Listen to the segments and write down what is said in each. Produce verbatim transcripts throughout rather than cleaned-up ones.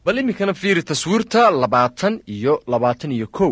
bal iminkana fiiri taswiirta labaatan iyo labaatan iyo kow.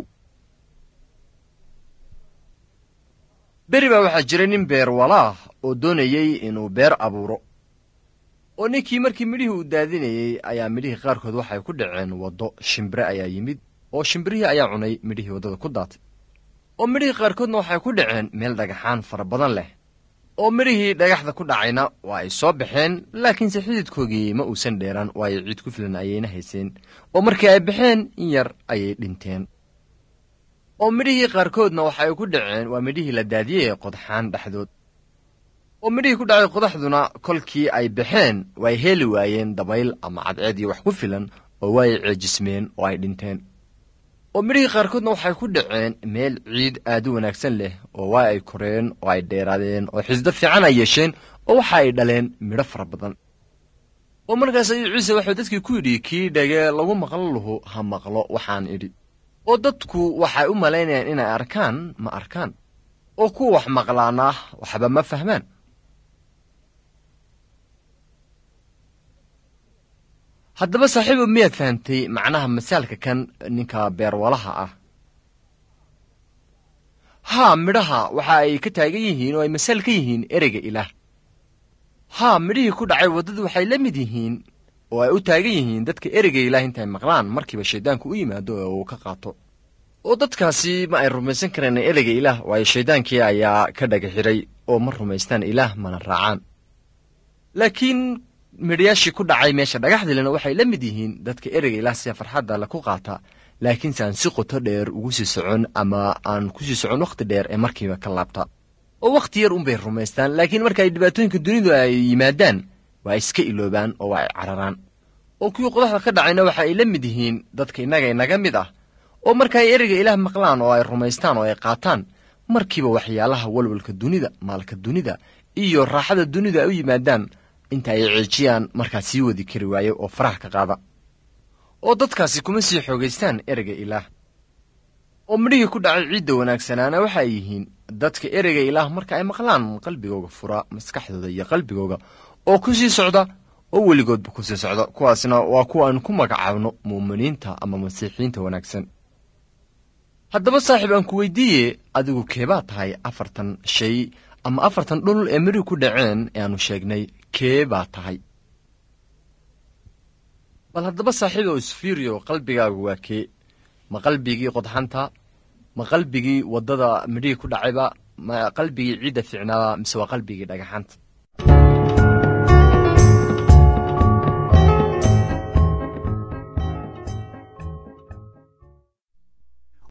beri baa waxaa jiray nin beer walaah oo doonayey inuu beer abuuro, oo ninkii markii midhihii uu daadinayey ayaa midhihii qaarkood waxay ku dhaceen waddo. shimbire ayaa yimid oo shimbirihii ayaa cunay midhihii waddada ku daatay, oo midhihii qaarkoodna waxay ku dhaceen meel dhagaxaan fara badan leh, oo midhihii dhagaxda ku dhacayna waa ay soo baxeen, laakiinse xididkoogii ma uusan dheeraan, waayo ciid ku filan ayayna hayseen, oo markii ay baxeen in yar ayay dhinteen. oo midhihii qaarkoodna waxa ay ku dhaceen waa midhihii la daadiyey ee qodxaan dhexdood, oo midhihii ku dhacay qodaxduna kolkii ay baxeen way heli waayeen dabayl ama cadceed iyo wax ku filan, oo way ceejismeen oo ay dhinteen. oo midhihii qaarkoodna waxay ku dhaceen meel ciid aad u wanaagsan leh, oo waa ay koreen oo ay dheeraadeen oo xisdo fiican ay yeesheen, oo waxa ay dhaleen midho fara badan. oo markaas ayuu ciise wuxuu dadkii ku yidhi, kii dhagee lagu maqlo lahu ha maqlo waxaan idhi. oo dadku waxay u malaynayaan inay arkaan ma arkaan, oo kuwa wax maqlaana waxba ma fahmaan. haddaba saaxiibo, miyaad fahamtay macnaha masaalka kan ninka beerwalaha ah? haa, midhaha waxa ay ka taagan yihiin oo ay masaal ka yihiin ereyga ilaah. haa, midhihii ku dhacay waddadu waxay la mid yihiin oo ay u taagan yihiin dadka ereyga ilaah intay maqlaan markiiba shayddaanku u yimaado oo uu ka qaato. oo dadkaasi ma ay rumaysan kareen ereyga ilaah, waayo shayddaankii ayaa ka dhaga xidhay oo ma rumaystaan ilaah mana raacaan. laakiin midhayaashii ku dhacay meesha dhagaxdilena waxay la mid yihiin dadka ereyga ilaah sida farxadda le ku qaata, laakiinse aan si qoto dheer ugu sii socon ama aan ku sii socon wakhti dheer ee markiiba ka laabta. oo wakhti yar unbay rumaystaan, laakiin marka ay dhibaatooyinka dunidu ay yimaadaan waa iska iloobaan oo waa ay cararaan. oo kuwii qodaxda ka dhacayna waxa ay la mid yihiin dadka innaga inaga mid ah, oo marka ay ereyga ilaah maqlaan oo ay rumaystaan oo ay qaataan, markiiba waxyaalaha walwalka dunida, maalka dunida iyo raaxada dunida ay u yimaadaan, inta ay ceejiyaan markaa sii wadi kari waayo oo faraha ka qaada. oo dadkaasi kuma sii xoogaystaan ereyga ilaah. oo midhihii ku dhacay ciidda wanaagsanaana waxa ay yihiin dadka ereyga ilaah marka ay maqlaan qalbigooga fura maskaxdooda iyo qalbigooga, oo ku sii socda oo weligoodba ku sii socda. kuwaasna waa kuwa aan ku magacaabno muuminiinta ama masiixiyiinta wanaagsan. haddaba saaxiib, aan ku weydiiye, adigu keebaa tahay afartan shay ama afartan dhul ee midhihii ku dhaceen ee aanu sheegnay, kee baa tahay? bal haddaba saaxiibow isfiiriyo, qalbigaagu waa kee? ma qalbigii qodxanta, ma qalbigii waddada midhihii ku dhacayba, ma qalbigii ciidda fiicnaaba, mise waa qalbigii dhagaxanta?